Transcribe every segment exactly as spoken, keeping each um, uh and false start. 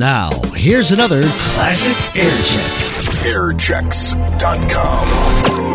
Now, here's another classic Air Check. air checks dot com.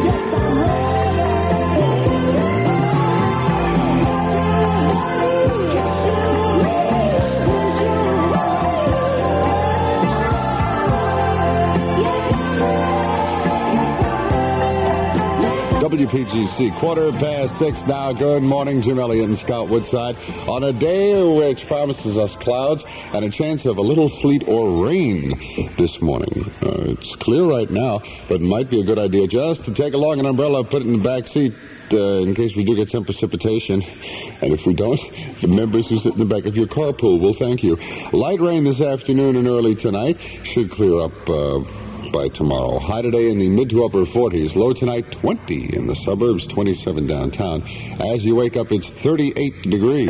W P G C, quarter past six now. Good morning, Jim Elliott and Scott Woodside. On a day which promises us clouds and a chance of a little sleet or rain this morning. Uh, it's clear right now, but it might be a good idea just to take along an umbrella, put it in the back seat uh, in case we do get some precipitation. And if we don't, the members who sit in the back of your carpool will thank you. Light rain this afternoon and early tonight. Should clear up uh, by tomorrow. High today in the mid to upper forties. Low tonight twenty in the suburbs, twenty-seven downtown. As you wake up, it's thirty-eight degrees.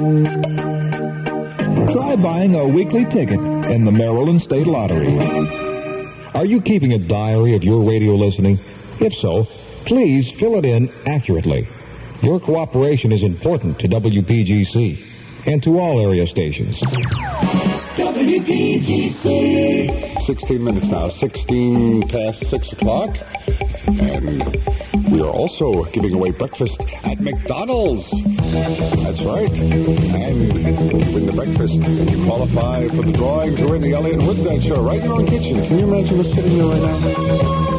Try buying a weekly ticket in the Maryland State Lottery. Are you keeping a diary of your radio listening? If so, please fill it in accurately. Your cooperation is important to W P G C and to all area stations. W P G C. sixteen minutes now, sixteen past six o'clock. And we are also giving away breakfast at McDonald's. That's right. And win the breakfast. And you qualify for the drawing to win the Elliott Woodside Show right in your own kitchen. Can you imagine us sitting here right now?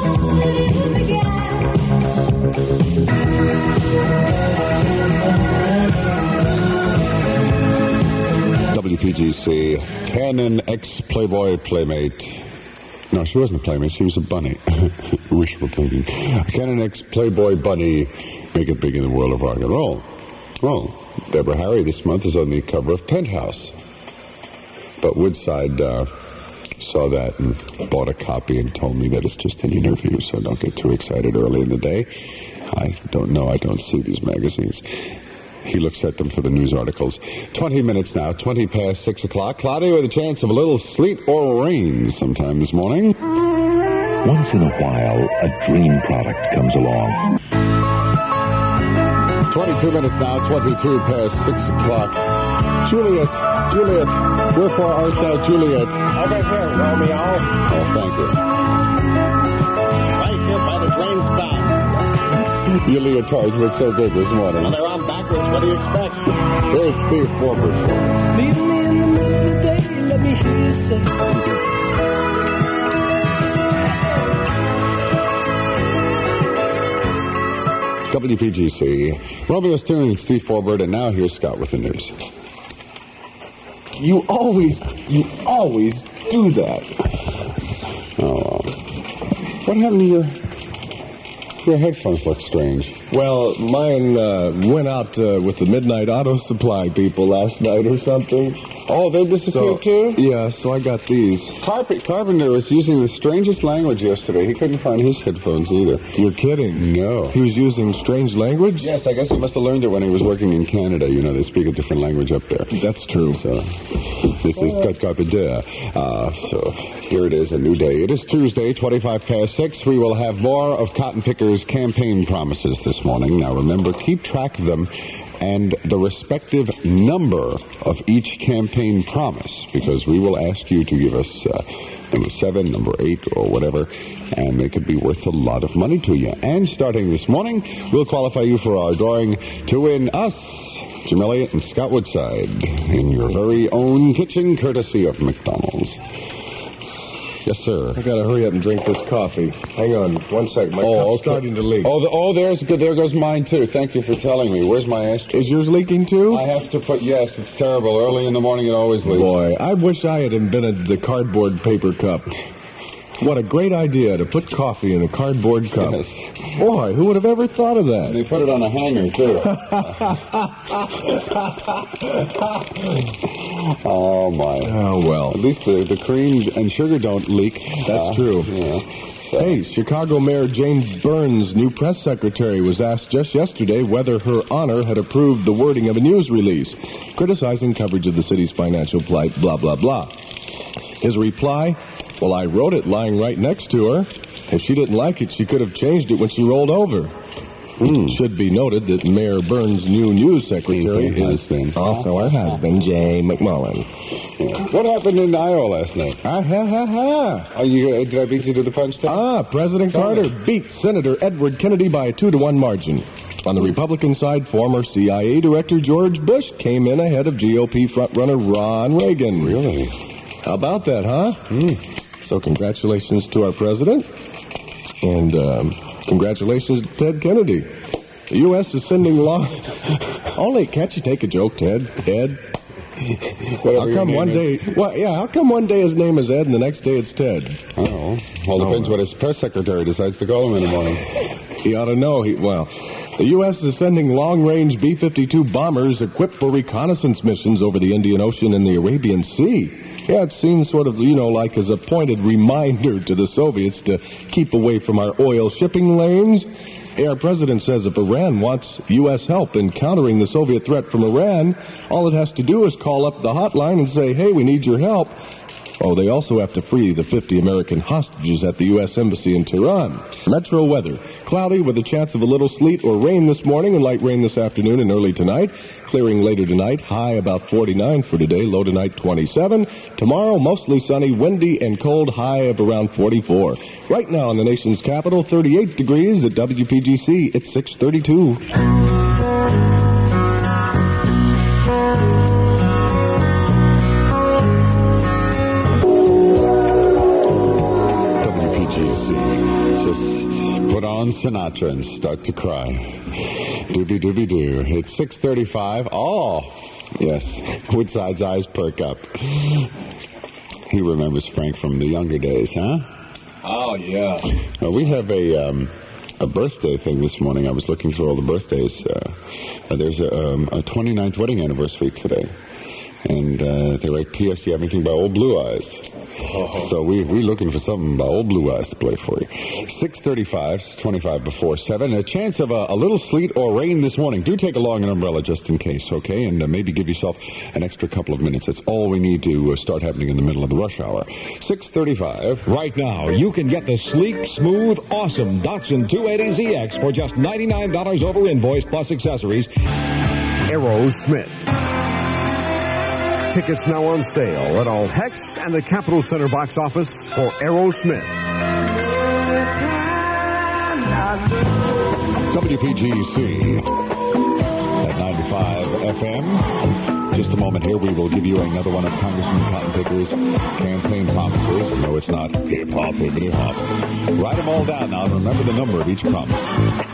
W P G C, Canon ex-Playboy Playmate. No, she wasn't a Playmate. She was a bunny. Wishful thinking. Canon ex-Playboy Bunny, make it big in the world of rock and roll. Well, Deborah Harry this month is on the cover of Penthouse. But Woodside uh, saw that and bought a copy and told me that it's just an interview, so don't get too excited early in the day. I don't know. I don't see these magazines. He looks at them for the news articles. Twenty minutes now, twenty past six o'clock. Cloudy with a chance of a little sleet or rain sometime this morning. Once in a while, a dream product comes along. Twenty-two minutes now, twenty-two past six o'clock. Juliet, Juliet, wherefore art thou, Juliet? Over here, Romeo. Oh, thank you. Right here by the train spout. Your leotards look so good this morning. Well, they're on backwards. What do you expect? Here's Steve Forbert. Leave me in the middle of the day, let me hear you say. W P G C, Romeo Stern and Steve Forbert, and now here's Scott with the news. You always, you always do that. Oh, what happened to your... Your headphones look strange. Well, mine uh, went out uh, with the Midnight Auto Supply people last night or something. Oh, they disappeared So, too? yeah, so I got these. Carp- Carpenter was using the strangest language yesterday. He couldn't find his headphones either. You're kidding. No. He was using strange language? Yes, I guess he must have learned it when he was working in Canada. You know, they speak a different language up there. That's true. So, this is Scott Carpenter. Uh, so, here it is, a new day. It is Tuesday, twenty-five past six. We will have more of Cotton Picker's campaign promises this morning. Now, remember, keep track of them and the respective number of each campaign promise, because we will ask you to give us uh, number seven, number eight, or whatever, and they could be worth a lot of money to you. And starting this morning, we'll qualify you for our drawing to win us, Jim Elliott and Scott Woodside, in your very own kitchen, courtesy of McDonald's. Yes, sir. I gotta hurry up and drink this coffee. Hang on one second. My Oh, cup's okay. starting to leak. Oh, the, oh, there's good. There goes mine too. Thank you for telling me. Where's my ashtray? Is yours leaking too? I have to put. Yes, it's terrible. Early in the morning, it always leaks. Boy, I wish I had invented the cardboard paper cup. What a great idea to put coffee in a cardboard cup. Yes. Boy, who would have ever thought of that? And they put it on a hanger too. Oh my. Oh, well. At least the, the cream and sugar don't leak. That's Uh, true. Yeah. So- Hey, Chicago Mayor Jane Burns' new press secretary was asked just yesterday whether Her Honor had approved the wording of a news release, criticizing coverage of the city's financial plight, blah, blah, blah. His reply, well, I wrote it lying right next to her. If she didn't like it, she could have changed it when she rolled over. Mm. Should be noted that Mayor Burns' new news secretary is also her husband, Jay McMullen. Yeah. What happened in Iowa last night? Ah, ha, ha, ha. Are you, uh, did I beat you to the punch? Today? Ah, President Carter beat Senator Edward Kennedy by a two to one margin. On the Republican side, former C I A Director George Bush came in ahead of G O P frontrunner Ron Reagan. Really? How about that, huh? Mm. So congratulations to our president. And um, congratulations to Ted Kennedy. The U S is sending long... Only, can't you take a joke, Ted? Ed? How come one day... Well, yeah, how come one day his name is Ed and the next day it's Ted? I don't know. Well, depends oh. what his press secretary decides to call him in the morning. He ought to know. He, well, the U S is sending long-range B fifty-two bombers equipped for reconnaissance missions over the Indian Ocean and the Arabian Sea. Yeah, it seems sort of, you know, like as a pointed reminder to the Soviets to keep away from our oil shipping lanes. Hey, our president says if Iran wants U S help in countering the Soviet threat from Iran, all it has to do is call up the hotline and say, hey, we need your help. Oh, they also have to free the fifty American hostages at the U S Embassy in Tehran. Metro weather. Cloudy with a chance of a little sleet or rain this morning and light rain this afternoon and early tonight. Clearing later tonight. High about forty-nine for today. Low tonight twenty-seven. Tomorrow mostly sunny, windy, and cold. High of around forty-four. Right now in the nation's capital, thirty-eight degrees at W P G C. It's six thirty-two. Put on Sinatra and start to cry. Doobie doobie doo. It's six thirty-five. Oh, yes. Woodside's eyes perk up. He remembers Frank from the younger days, huh? Oh, yeah. Well, we have a um, a birthday thing this morning. I was looking through all the birthdays. Uh, uh, there's a, um, a twenty-ninth wedding anniversary today. And uh, they write, P S. Do you have anything by Old Blue Eyes? Oh. So we, we're looking for something by Old Blue Eyes to play for you. six thirty-five, twenty-five before seven. A chance of a, a little sleet or rain this morning. Do take along an umbrella just in case, okay? And uh, maybe give yourself an extra couple of minutes. That's all we need to uh, start happening in the middle of the rush hour. six thirty-five. Right now, you can get the sleek, smooth, awesome Datsun two eighty Z X for just ninety-nine dollars over invoice plus accessories. Aerosmith. Tickets now on sale at all Hex and the Capitol Center box office for Aerosmith. W P G C at ninety-five F M. Just a moment here, we will give you another one of Congressman Cotton Picker's campaign promises. No, it's not hip-hop, hippity-hop. Write them all down now and remember the number of each promise.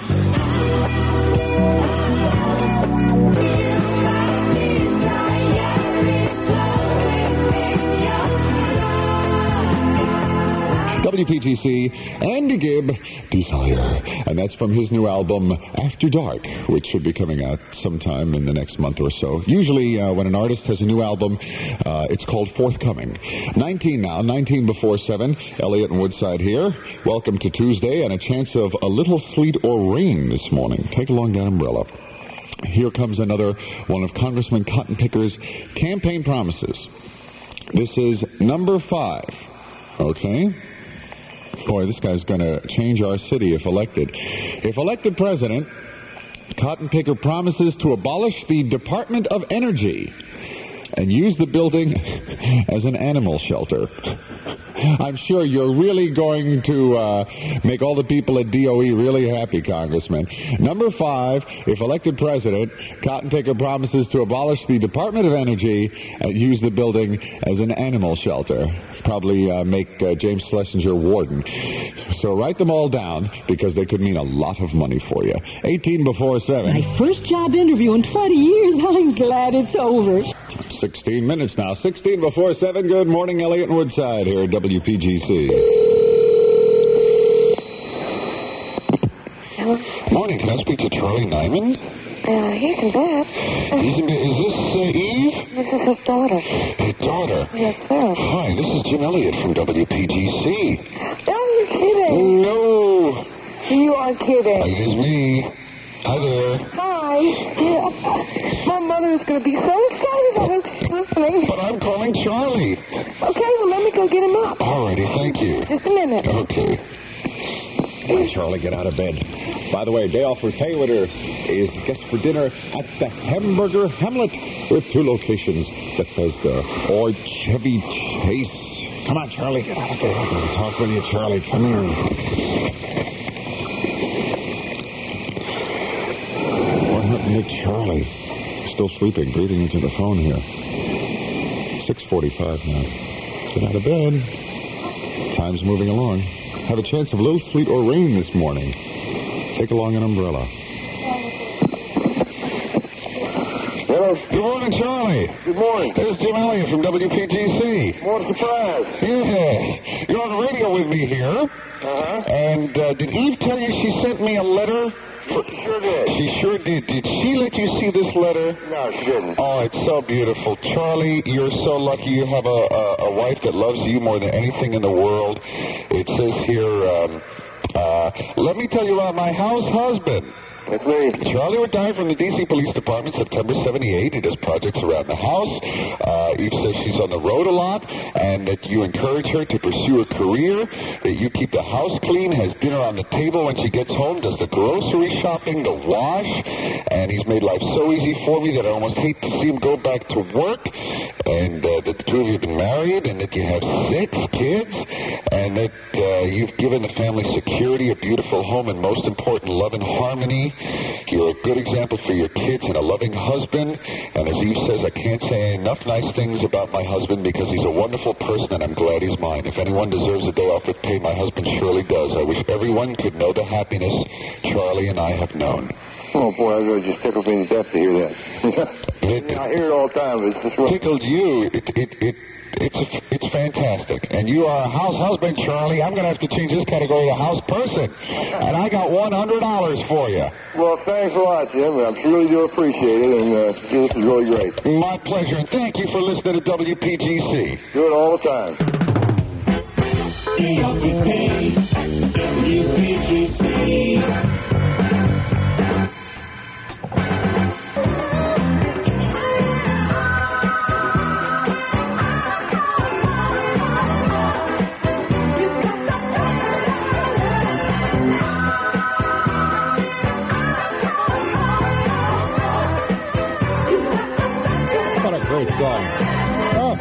W P G C, Andy Gibb, Desire. And that's from his new album, After Dark, which should be coming out sometime in the next month or so. Usually, uh, when an artist has a new album, uh, it's called Forthcoming. nineteen now, nineteen before seven. Elliot and Woodside here. Welcome to Tuesday, and a chance of a little sleet or rain this morning. Take along that umbrella. Here comes another one of Congressman Cotton Picker's campaign promises. This is number five. Okay? Boy, this guy's going to change our city if elected. If elected president, Cotton Picker promises to abolish the Department of Energy and use the building as an animal shelter. I'm sure you're really going to uh, make all the people at D O E really happy, Congressman. Number five, if elected president, Cotton Picker promises to abolish the Department of Energy and use the building as an animal shelter. Probably uh, make uh, James Schlesinger warden. So write them all down because they could mean a lot of money for you. eighteen before seven. My first job interview in twenty years. I'm glad it's over. sixteen minutes now. sixteen before seven. Good morning, Elliot and Woodside here at W P G C. Hello? Morning. Can I speak to Charlie Nyman? Uh, he's in bed. He's in bed. Is this uh, Eve? This is his daughter. His daughter? Yes, sir. Hi, this is Jim Elliott from W P G C. Oh, you're kidding. No. You are kidding. It is me. Hi there. Hi. Yeah. My mother is going to be so excited I was listening. But I'm calling Charlie. Okay, well, let me go get him up. All righty, thank you. Just a minute. Okay. Hey, Charlie, get out of bed. By the way, day off with pay winner is guest for dinner at the Hamburger Hamlet with two locations, Bethesda or Chevy Chase. Come on, Charlie, get out of there. I'm going to talk with you, Charlie. Come here. What happened to Charlie? Still sleeping, breathing into the phone here. six forty-five now. Get out of bed. Time's moving along. Have a chance of a little sleet or rain this morning. Take along an umbrella. Hello. Good morning, Charlie. Good morning. This is Jim Elliott from W P G C. What a surprise. Yes. You're on the radio with me here. Uh-huh. And uh, did Eve tell you she sent me a letter? She sure did. She sure did. Did she let you see this letter? No, she didn't. Oh, it's so beautiful. Charlie, you're so lucky you have a, a, a wife that loves you more than anything in the world. It says here, um, uh, let me tell you about my house husband. That's me. Charlie retired from the D C Police Department September seventy-eight. He does projects around the house. Uh, Eve says she's on the road a lot and that you encourage her to pursue a career, that you keep the house clean, has dinner on the table when she gets home, does the grocery shopping, the wash, and he's made life so easy for me that I almost hate to see him go back to work, and uh, that the two of you have been married, and that you have six kids, and that uh, you've given the family security, a beautiful home, and most important, love and harmony. You're a good example for your kids and a loving husband. And as Eve says, I can't say enough nice things about my husband because he's a wonderful person and I'm glad he's mine. If anyone deserves a day off with pay, my husband surely does. I wish everyone could know the happiness Charlie and I have known. Oh, boy, I really just tickled me to death to hear that. it, yeah, I hear it all the time. But it's just really... Tickled you. It, it, it, it's, a, it's fantastic. And you are a house husband, Charlie. I'm going to have to change this category to house person. And I got one hundred dollars for you. Well, thanks a lot, Jim. I really do appreciate it, and uh, this is really great. My pleasure, and thank you for listening to W P G C. Do it all the time. Day off with pay, W P G C. Great song. Oh.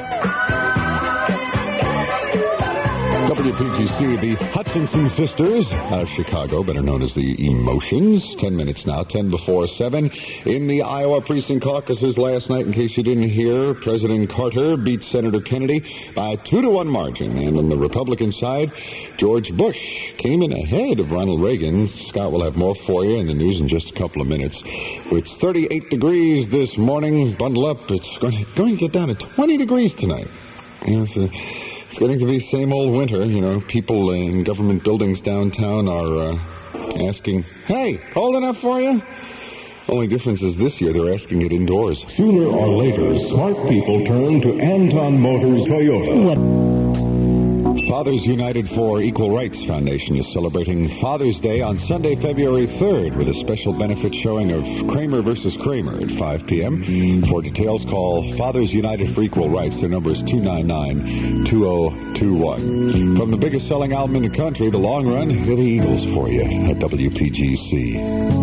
W P G C, the Hutchinson Sisters out of Chicago, better known as the Emotions. Ten minutes now, ten before seven. In the Iowa precinct caucuses last night, in case you didn't hear, President Carter beat Senator Kennedy by a two to one margin. And on the Republican side, George Bush came in ahead of Ronald Reagan. Scott will have more for you in the news in just a couple of minutes. It's thirty-eight degrees this morning. Bundle up. It's going to, going to get down to twenty degrees tonight. You know, it's, a, it's getting to be same old winter. You know, people in government buildings downtown are uh, asking, hey, cold enough for you? Only difference is this year they're asking it indoors. Sooner or later, smart people turn to Anton Motors Toyota. What? Fathers United for Equal Rights Foundation is celebrating Father's Day on Sunday, February third, with a special benefit showing of Kramer versus Kramer at five p.m. For details, call Fathers United for Equal Rights. Their number is two nine nine, two oh two one. From the biggest selling album in the country, The Long Run, here are the Eagles for you at W P G C.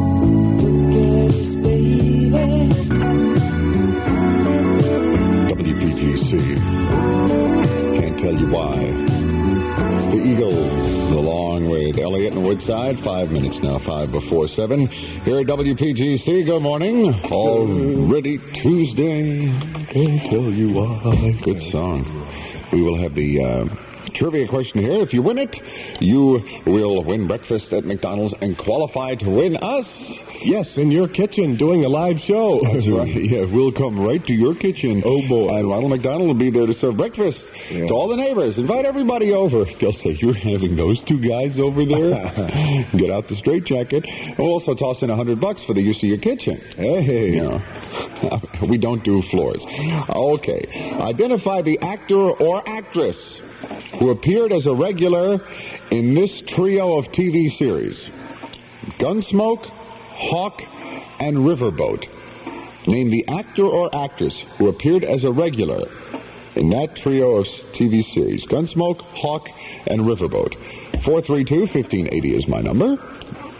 W P G C. Can't tell you why. It's the Eagles, along with Elliott and Woodside. Five minutes now, five before seven. Here at W P G C, good morning. Already Tuesday. Can't tell you why. Good song. We will have the uh, trivia question here. If you win it, you will win breakfast at McDonald's and qualify to win us. Yes, in your kitchen, doing a live show. That's right. Yeah, we'll come right to your kitchen. Oh, boy. And Ronald McDonald will be there to serve breakfast yeah. to all the neighbors. Invite everybody over. They'll say, you're having those two guys over there? Get out the straitjacket. We'll also toss in a hundred bucks for the use of your kitchen. Hey. You know, we don't do floors. Okay. Identify the actor or actress who appeared as a regular in this trio of T V series. Gunsmoke, Hawk, and Riverboat. Name the actor or actress who appeared as a regular in that trio of T V series. Gunsmoke, Hawk, and Riverboat. four three two, one five eight zero is my number.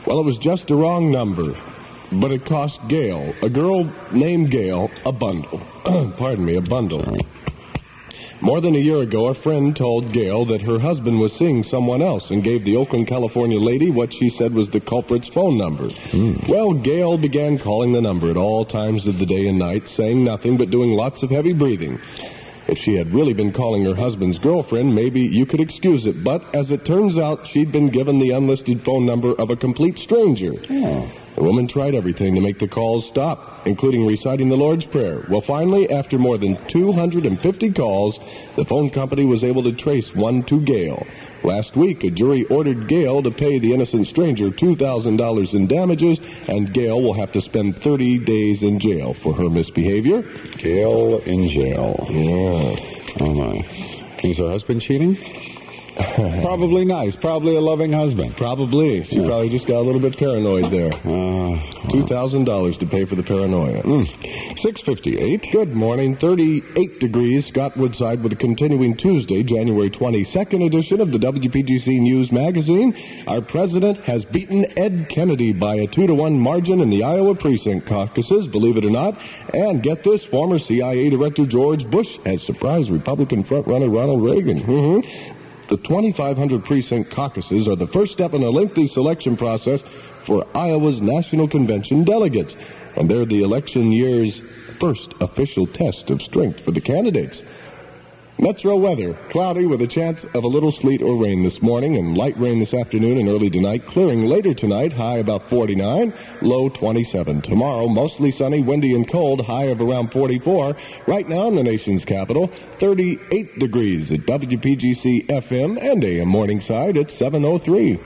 Well, it was just a wrong number, but it cost Gail, a girl named Gail, a bundle. Pardon me, a bundle. More than a year ago, a friend told Gail that her husband was seeing someone else and gave the Oakland, California lady what she said was the culprit's phone number. Mm. Well, Gail began calling the number at all times of the day and night, saying nothing but doing lots of heavy breathing. If she had really been calling her husband's girlfriend, maybe you could excuse it. But as it turns out, she'd been given the unlisted phone number of a complete stranger. Oh. The woman tried everything to make the calls stop, including reciting the Lord's Prayer. Well, finally, after more than two hundred fifty calls, the phone company was able to trace one to Gail. Last week, a jury ordered Gail to pay the innocent stranger two thousand dollars in damages, and Gail will have to spend thirty days in jail for her misbehavior. Gail in jail. Yeah. Oh, my. Is her husband cheating? Probably nice. Probably a loving husband. Probably. She yeah. probably just got a little bit paranoid there. Uh, two thousand dollars to pay for the paranoia. Mm. six fifty-eight. Good morning. thirty-eight degrees. Scott Woodside with a continuing Tuesday, January twenty-second edition of the W P G C News Magazine. Our president has beaten Ed Kennedy by a two to one margin in the Iowa precinct caucuses, believe it or not. And get this, former C I A Director George Bush has surprised Republican frontrunner Ronald Reagan. Mm-hmm. The twenty-five hundred precinct caucuses are the first step in a lengthy selection process for Iowa's National Convention delegates, and they're the election year's first official test of strength for the candidates. Metro weather, cloudy with a chance of a little sleet or rain this morning and light rain this afternoon and early tonight, clearing later tonight, high about forty-nine, low twenty-seven. Tomorrow, mostly sunny, windy, and cold, high of around forty-four. Right now in the nation's capital, thirty-eight degrees at W P G C F M and A M Morningside at seven oh three.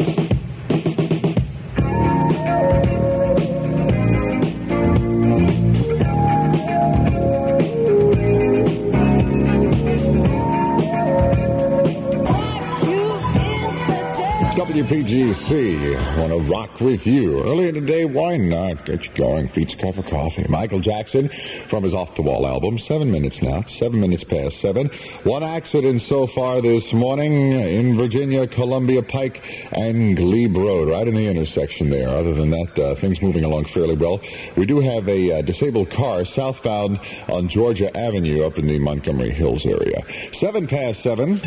W P G C, want to rock with you. Early in the day, why not? Get you going. Feet's cup of coffee. Michael Jackson from his Off the Wall album. Seven minutes now. Seven minutes past seven. One accident so far this morning in Virginia, Columbia Pike and Glebe Road, right in the intersection there. Other than that, uh, things moving along fairly well. We do have a uh, disabled car southbound on Georgia Avenue up in the Montgomery Hills area. Seven past seven.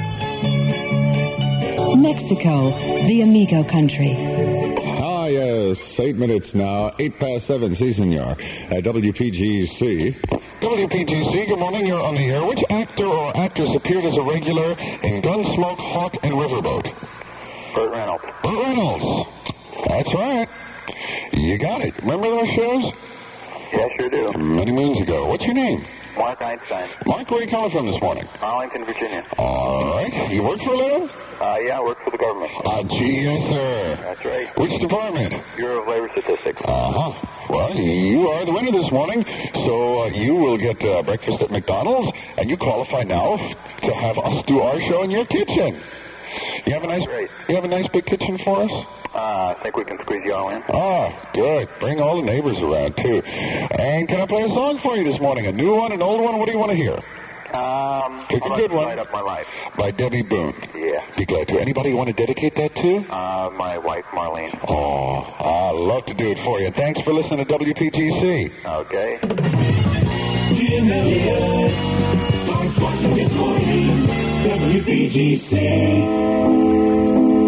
Mexico, the Amigo country. Ah, yes. Eight minutes now. Eight past seven. Si, senor. At W P G C. W P G C, good morning. You're on the air. Which actor or actress appeared as a regular in Gunsmoke, Hawk, and Riverboat? Burt Reynolds. Burt Reynolds. That's right. You got it. Remember those shows? Yeah, sure do. Many moons ago. What's your name? Mark Einstein. Mark, where are you calling from this morning? Arlington, Virginia. All right. You work for a living? Uh, yeah, I work for the government. Ah, uh, gee, yes, sir. That's right. Which department? Bureau of Labor Statistics. Uh-huh. Well, you are the winner this morning, so uh, you will get uh, breakfast at McDonald's, and you qualify now to have us do our show in your kitchen. You have a nice, Great. You have a nice big kitchen for us? Uh, I think we can squeeze you all in. Ah, good. Bring all the neighbors around, too. And can I play a song for you this morning? A new one, an old one? What do you want to hear? Um, Pick a like good one. Light Up My Life. By Debbie Boone. Yeah. Be glad to. Anybody you want to dedicate that to? Uh, my wife, Marlene. Oh, I'd love to do it for you. Thanks for listening to W P G C. Okay. Jim Elliott starts watching this morning. W P G C.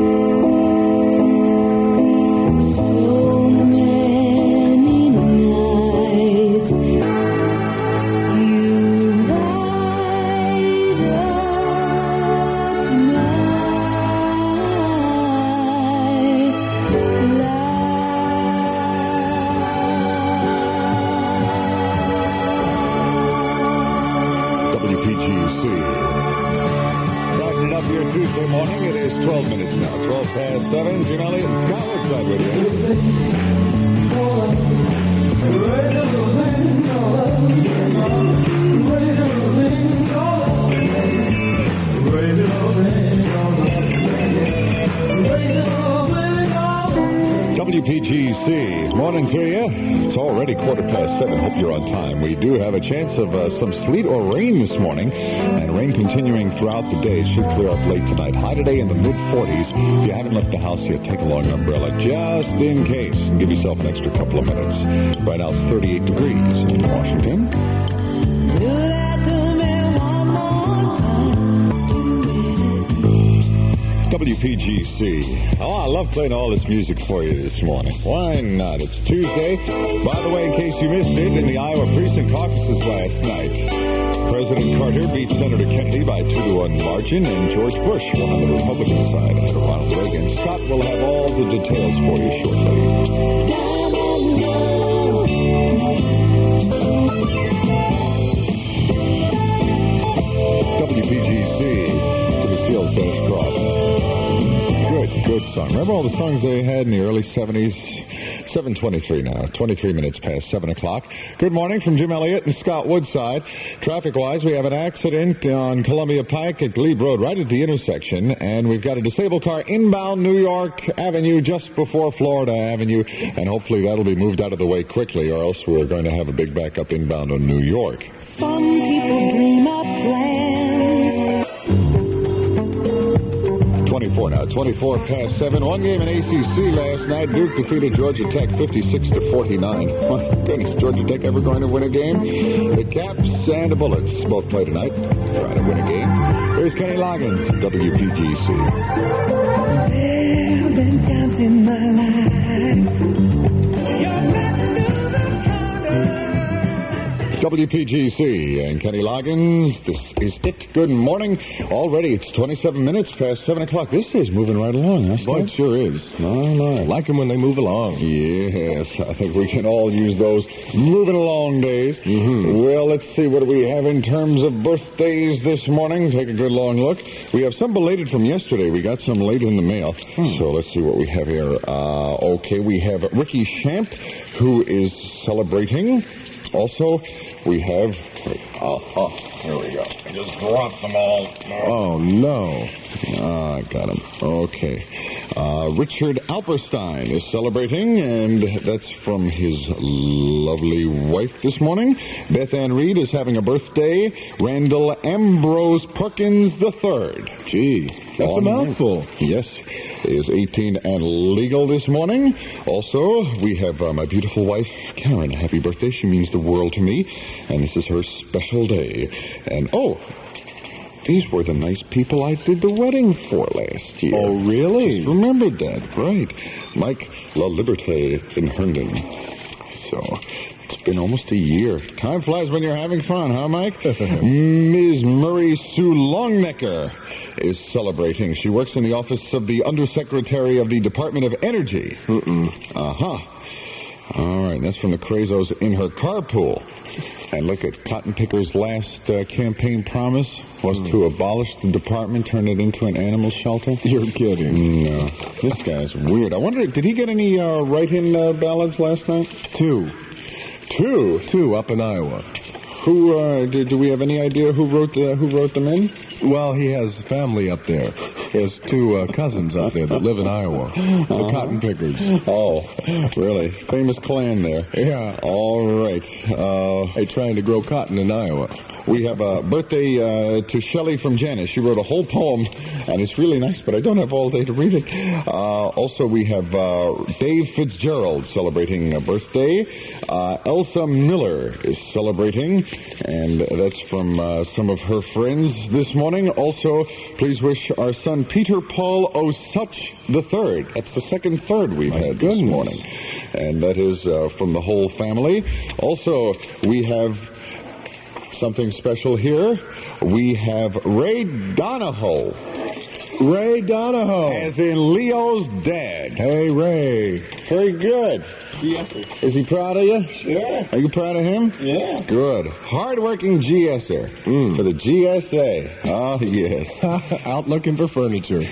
Tuesday morning, it is twelve minutes now. twelve past seven. Jim Elliott and Scott Woodside with you. W P P G C. Morning to you. It's already quarter past seven. Hope you're on time. We do have a chance of uh, some sleet or rain this morning, and rain continuing throughout the day. Should clear up late tonight. High today in the mid-forties. If you haven't left the house yet, take along an umbrella just in case, and give yourself an extra couple of minutes. Right now it's thirty-eight degrees in Washington. W P G C. Oh, I love playing all this music for you this morning. Why not? It's Tuesday. By the way, in case you missed it, in the Iowa precinct caucuses last night, President Carter beat Senator Kennedy by two to one margin, and George Bush won on the Republican side ahead of Ronald Reagan. Scott will have all the details for you shortly. W P G C to the Seals Bench Cross. Good, good song. Remember all the songs they had in the early seventies? seven twenty-three now, twenty-three minutes past seven o'clock. Good morning from Jim Elliott and Scott Woodside. Traffic-wise, we have an accident on Columbia Pike at Glebe Road, right at the intersection, and we've got a disabled car inbound New York Avenue just before Florida Avenue, and hopefully that'll be moved out of the way quickly, or else we're going to have a big backup inbound on New York. Some people dream of plans. twenty-four now, twenty-four past seven. One game in A C C last night. Duke defeated Georgia Tech fifty-six to forty-nine. My goodness, Georgia Tech ever going to win a game? The Caps and the Bullets both play tonight. Trying to win a game. Here's Kenny Loggins, W P G C. There have been times in my life. W P G C and Kenny Loggins. This is it. Good morning. Already it's twenty-seven minutes past seven o'clock. This is moving right along, huh? Boy, it sure is. No, no. I like them when they move along. Yes, I think we can all use those moving along days. Mm-hmm. Well, let's see. What do we have in terms of birthdays this morning? Take a good long look. We have some belated from yesterday. We got some late in the mail. Hmm. So let's see what we have here. Uh, okay, we have Ricky Shamp, who is celebrating. Also, we have... Oh, oh, here we go. I just dropped them all. Oh, no. Ah, I got them. Okay. Uh, Richard Alperstein is celebrating, and that's from his lovely wife this morning. Beth Ann Reed is having a birthday. Randall Ambrose Perkins the third. Gee, that's a mouthful. Yes. Is eighteen and legal this morning. Also, we have uh, my beautiful wife, Karen. Happy birthday. She means the world to me. And this is her special day. And, oh, these were the nice people I did the wedding for last year. Oh, really? Just remembered that. Right. Mike La Liberté in Herndon. So, it's been almost a year. Time flies when you're having fun, huh, Mike? Miz Murray Sue Longnecker is celebrating. She works in the office of the Undersecretary of the Department of Energy. Mm-mm. Uh-huh. All right, that's from the Crazos in her carpool. And look at Cotton Picker's last uh, campaign promise was mm. to abolish the department, turn it into an animal shelter. You're kidding. No. This guy's weird. I wonder, did he get any uh, write-in uh, ballots last night? Two. Two? Two up in Iowa. Who, uh, do, do we have any idea who wrote the, who wrote them in? Well, he has family up there. He has two uh, cousins up there that live in Iowa. The uh-huh. Cotton Pickers. Oh, really? Famous clan there. Yeah. All right. Uh, They're trying to grow cotton in Iowa. We have a birthday uh, to Shelley from Janice. She wrote a whole poem, and it's really nice, but I don't have all day to read it. Uh, also, we have uh, Dave Fitzgerald celebrating a birthday. Uh, Elsa Miller is celebrating, and that's from uh, some of her friends this morning. Also, please wish our son Peter Paul Osuch the third. That's the second third we've My had goodness. this morning. And that is uh, from the whole family. Also, we have something special here. We have Ray Donahoe. Ray Donahoe. As in Leo's dad. Hey, Ray. Very good. Yes, sir. Is he proud of you? Yeah. Are you proud of him? Yeah. Good. Hard-working G S er mm. for the G S A. Oh, yes. Out looking for furniture.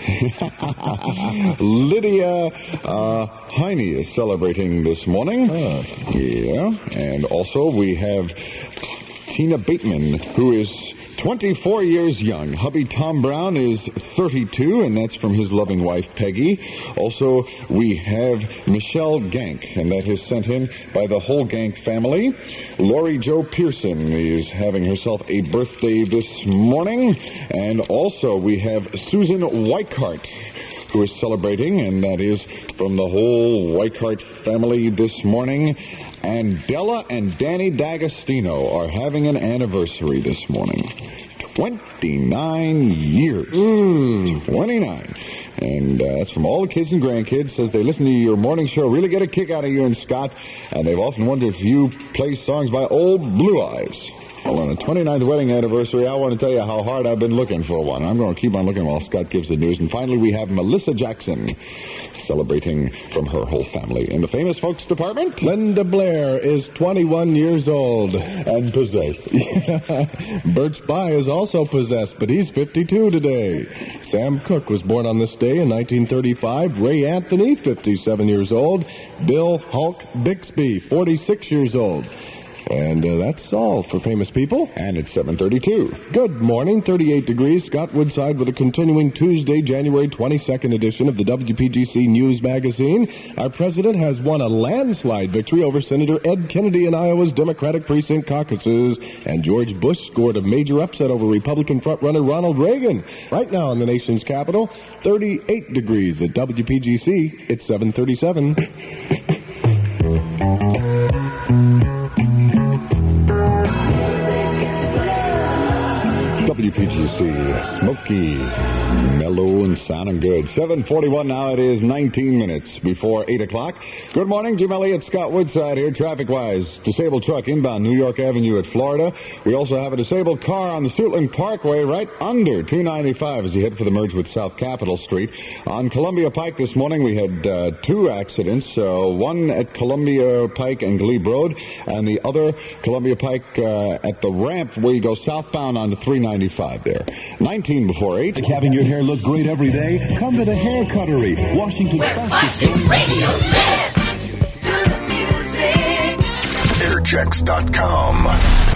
Lydia uh, Heine is celebrating this morning. Oh. Yeah. And also we have Tina Bateman, who is twenty-four years young. Hubby Tom Brown is thirty-two, and that's from his loving wife, Peggy. Also, we have Michelle Gank, and that is sent in by the whole Gank family. Lori Jo Pearson is having herself a birthday this morning. And also, we have Susan Weichart, who is celebrating, and that is from the whole Weichart family this morning. And Della and Danny D'Agostino are having an anniversary this morning. twenty-nine years. Mm, twenty-nine. And uh, that's from all the kids and grandkids. Says they listen to your morning show, really get a kick out of you and Scott. And they've often wondered if you play songs by Old Blue Eyes. Well, on a twenty-ninth wedding anniversary, I want to tell you how hard I've been looking for one. I'm going to keep on looking while Scott gives the news. And finally, we have Melissa Jackson celebrating from her whole family. In the famous folks department, Linda Blair is twenty-one years old. And possessed. Birch Bayh is also possessed, but he's fifty-two today. Sam Cooke was born on this day in nineteen thirty-five. Ray Anthony, fifty-seven years old. Bill Hulk Bixby, forty-six years old. And uh, that's all for famous people. And it's seven thirty-two. Good morning, thirty-eight degrees. Scott Woodside with a continuing Tuesday, January twenty-second edition of the W P G C News Magazine. Our president has won a landslide victory over Senator Ed Kennedy in Iowa's Democratic Precinct caucuses. And George Bush scored a major upset over Republican frontrunner Ronald Reagan. Right now in the nation's capital, thirty-eight degrees at W P G C. It's seven thirty-seven. W P G C, smoky, mellow, and sounding good. seven forty-one now. It is nineteen minutes before eight o'clock. Good morning, Jim Elliott, Scott Woodside here. Traffic-wise, disabled truck inbound New York Avenue at Florida. We also have a disabled car on the Suitland Parkway right under two ninety-five as you head for the merge with South Capitol Street. On Columbia Pike this morning, we had uh, two accidents, uh, one at Columbia Pike and Glebe Road, and the other Columbia Pike uh, at the ramp where you go southbound onto three ninety-five there. nineteen before eight. Like having your hair look great every day? Come to the Hair Cuttery, Washington's fastest growing Radio Biz to the music. airchecks dot com